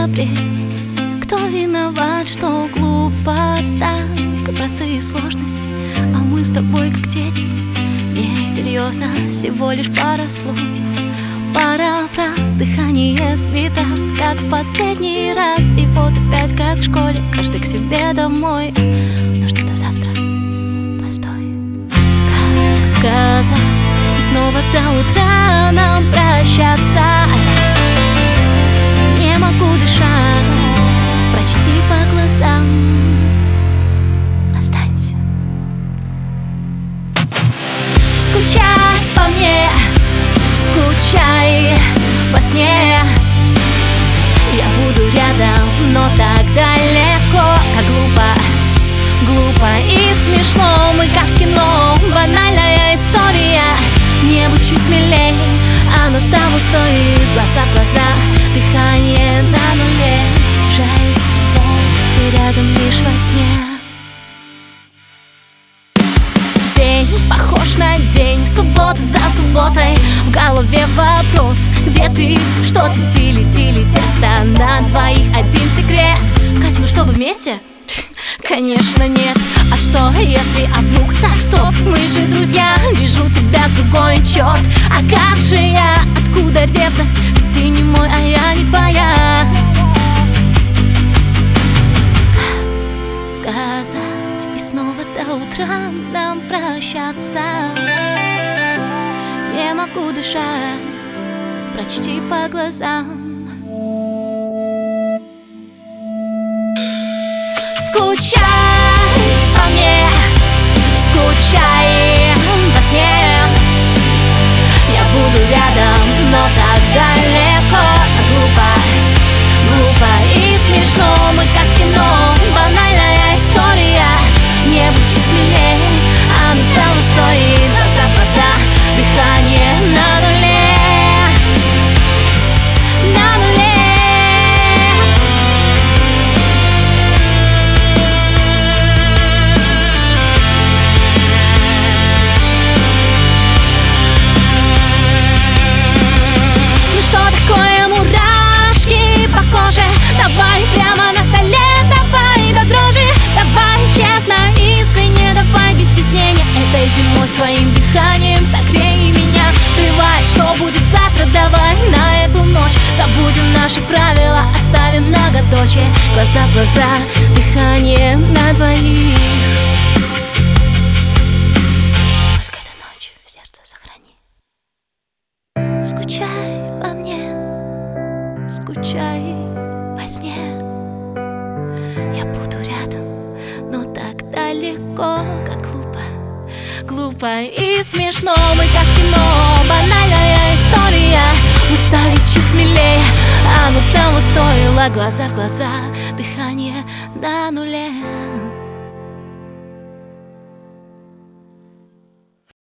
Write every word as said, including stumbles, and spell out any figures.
апрель. Кто виноват, что глупо так? Простые сложности, а мы с тобой как дети. Несерьезно, всего лишь пара слов, пара фраз, дыхание сбито, как в последний раз. И вот опять как в школе, каждый к себе домой. Но что-то завтра, постой. Как сказать, и снова до утра нам прощаться? Не могу дышать, прочти по глазам. Останься. Скучай по мне, скучай во сне. Я буду рядом, но так далеко. Как глупо, глупо и смешно. Мы как в кино, банальная история. Небо чуть смелей, оно того стоит. Глаза в глаза, дыхание на нуле. Жаль, ты рядом лишь во сне. День похож на день, суббота за субботой. В голове вопрос: где ты, что ты, тили-тили, тесто на двоих, один секрет. Катю, что вы вместе? Конечно нет. А что если, а вдруг? Так, стоп, мы же друзья. Вижу тебя с другой, черт. А как же я? Откуда ревность? Ведь ты не мой, а я не твоя. Как сказать, и снова до утра нам прощаться? Не могу дышать, прочти по глазам. Скучай по мне, скучай во сне. Я буду рядом, но так далеко. Так глупо, глупо и смешно. Мы как в кино, банальная история. Небо чуть смелее, оно того стоит. Глаза в глаза, дыхание на нуле. На нуле. Давай прямо на столе, давай до дрожи. Давай честно, искренне, давай без стеснения. Этой зимой своим дыханием согрей меня. Плевать, что будет завтра, давай на эту ночь забудем наши правила, оставим многоточие. Глаза в глаза, дыхание на двоих. Только эту ночь в сердце сохрани. Скучай по мне, скучай во сне. Я буду рядом, но так далеко. Как глупо, глупо и смешно. Мы как в кино, банальная история. Мы стали чуть смелее, оно того стоило. Глаза в глаза, дыхание на нуле.